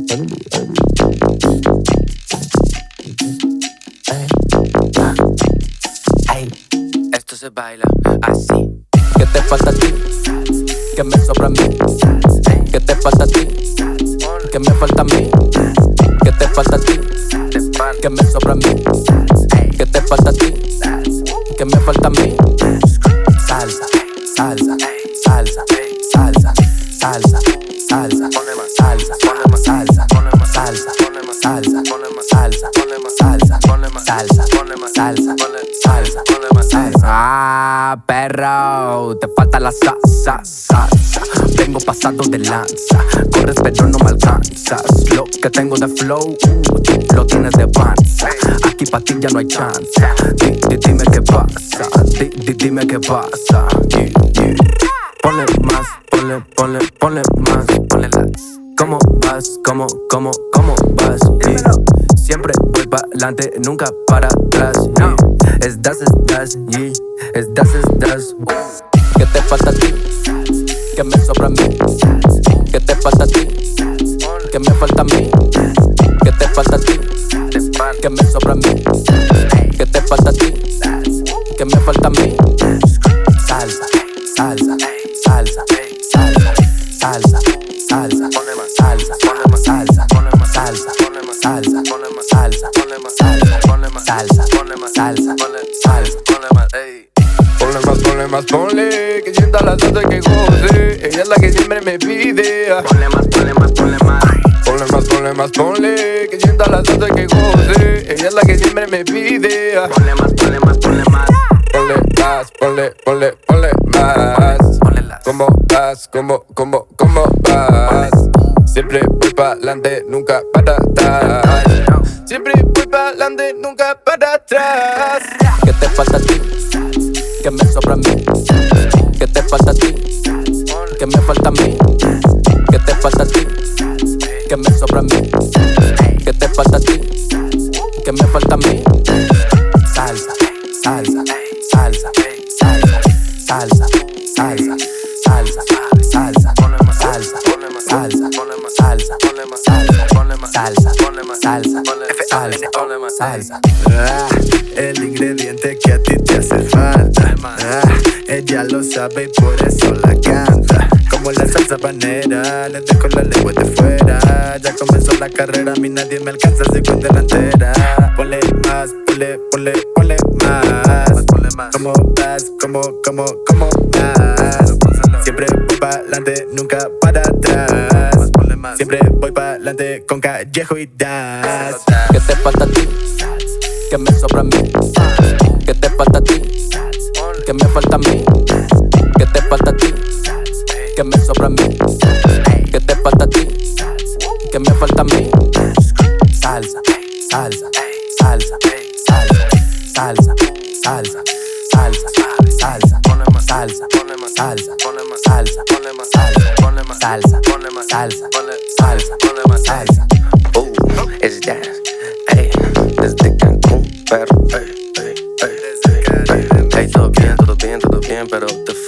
Esto se baila así. ¿Qué te falta a ti? ¿Qué me sobra a mí? ¿Qué te falta a ti? ¿Qué me falta a mí? ¿Qué te falta a ti? ¿Qué me sobra a mí? ¿Qué te falta a ti? ¿Qué me falta a mí? Salsa, salsa, salsa, salsa, salsa, salsa, salsa, salsa, salsa, salsa, salsa, salsa, salsa. Ah, perro, te falta la salsa, salsa. Vengo pasado de lanza, corres pero no me alcanzas. Lo que tengo de flow, lo tienes de panza. Aquí pa' ti ya no hay chance. Dime qué pasa, dime qué pasa. Ponle más, ponle más, ponle la. ¿Cómo vas? ¿Cómo vas? Siempre voy para adelante, nunca para atrás. Es das, ¿Qué te falta a ti? ¿Qué me sobra a mí? ¿Qué te falta a ti? ¿Qué me falta a mí? ¿Qué te falta a ti? ¿Qué me sobra a mí? ¿Qué te falta a ti? ¿Qué me falta a mí? Salsa, salsa, salsa, salsa, salsa, salsa, salsa, salsa, salsa, salsa, salsa, salsa, Ponle más, ponle, que sienta la salsa que goce. Ella es la que siempre me pide. Ponle más. Ponle más, ponle, que sienta la salsa que goce. Ella es la que siempre me pide. Ponle más. Ponle más, ponle más. ¿Cómo vas? ¿Cómo vas? Siempre voy para adelante, nunca para atrás. Siempre voy para adelante, nunca para atrás. ¿Qué te falta a ti? ¿Qué me sobra a mí? ¿Qué te falta a ti? ¿Qué me falta a mí? ¿Qué te falta a ti? ¿Qué me sobra a mí? ¿Qué te falta a ti? ¿Qué me falta a mí? Salsa, salsa, salsa, salsa, salsa, salsa, salsa, salsa, salsa, salsa, salsa, salsa. El ingrediente que a ti te hace falta. Ella lo sabe y por eso la canta. Como la salsa panera, le dejo la lengua de fuera. Ya comenzó la carrera, a mí nadie me alcanza, sigo en delantera. Ponle más, ponle más. ¿Cómo vas? ¿Cómo vas? Siempre voy para adelante, nunca para atrás. Siempre voy para adelante con Callejo y Das. ¿Qué te falta a ti? ¿Qué me sobra a mí? ¿Qué te falta a ti? ¿Qué me falta a mí? ¿Qué te falta a ti? ¿Qué me sobra a mí? ¿Qué te falta a ti? ¿Qué me falta a mí? Salsa, salsa, salsa, salsa, salsa, salsa, salsa, salsa, salsa, salsa, salsa, salsa. It's dance, ey, desde Cancún, pero, ey, todo bien, pero te